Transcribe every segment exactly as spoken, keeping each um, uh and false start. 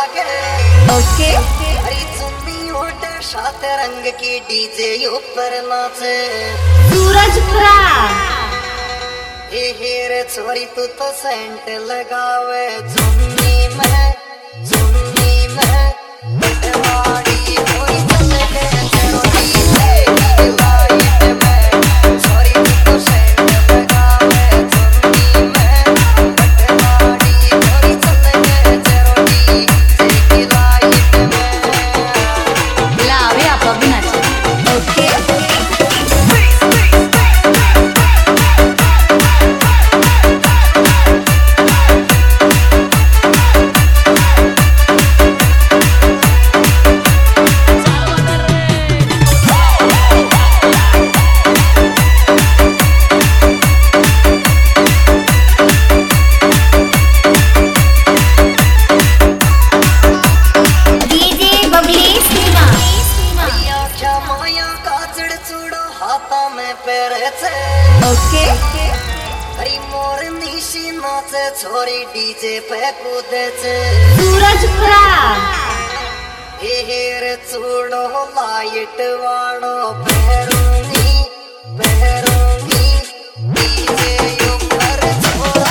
लागे। ओके हरी चुन्नी ओट सात रंग की डीजे ऊपर नाचे। सूरजपुरा ए हेरे छोरी तू तो सेंट लगावे चुन्नी में चुन्नी में बटवाड़ी कोई चले गए चरोटी से लाइट में। छोरी तू तो सेंट लगावे चुन्नी में बटवाड़ी कोई चले गए चरोटी से लाइट में। लावे आप अभी नाचे। ओके ओके हरी मोर निशी नाचे छोरी डीजे पे कूदे छे। सूरजपुरा ए हेर चूड़ो लाइट वाड़ो पहरूंगी पहरूंगी डीजे ऊपर छोड़ा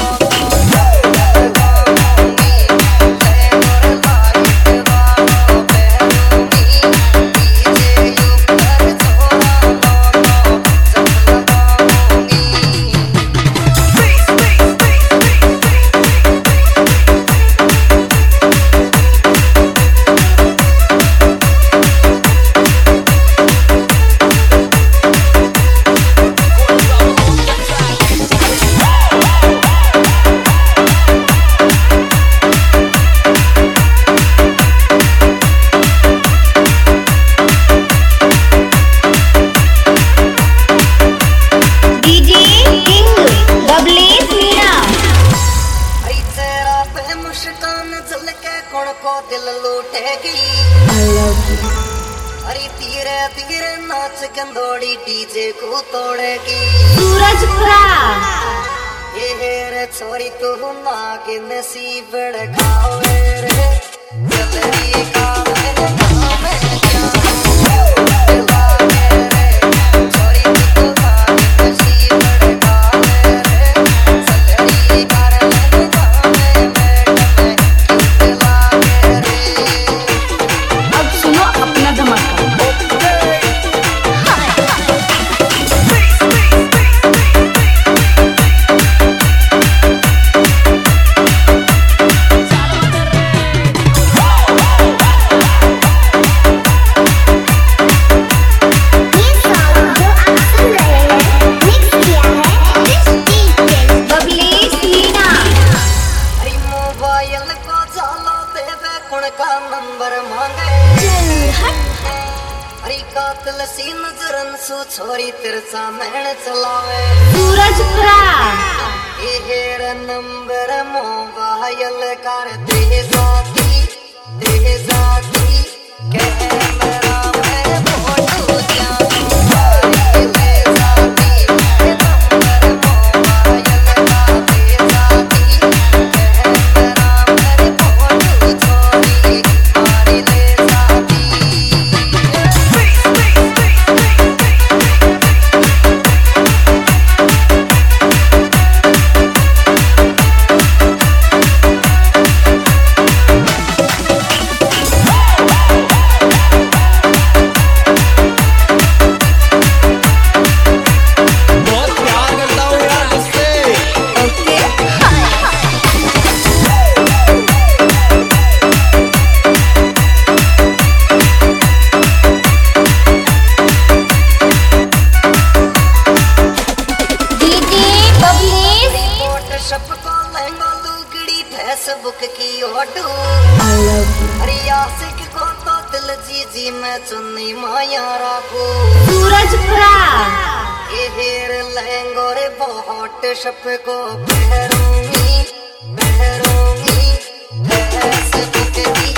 को दिल लूटेगी। अरे धीरे धीरे नाच गंदोड़ी डीजे को तोड़ेगी। सूरजपुरा ये रे छोरी तू नागिन सी बड़कावे रे जल्दी का मेरे नाम है क्या लागे रे। छोरी तू नागिन सी बड़कावे रे जल्दी कर मेरे नाम है मैं क्यों लागे रे। अब सुनो अपना धमाका। कातिल सी नजरन सु छोरी तिरसा मैन चलावे। सूरजपुरा ये हेर नंबर मोबाइल कर दे जाती दे जाती कैमरा में फोटो जाती ले जाती नंबर मोबाइल कर दे जाती कैमरा में फोटो छोरी मारी ले जाती। फेसबुक की ओटू अरे आशिक को तो दिल जी जी मैं चुन्नी माया राखू। सूरजपुरा ये हेर लहंगो रे बहुत शप को पहरूंगी पहरूंगी फेसबुक की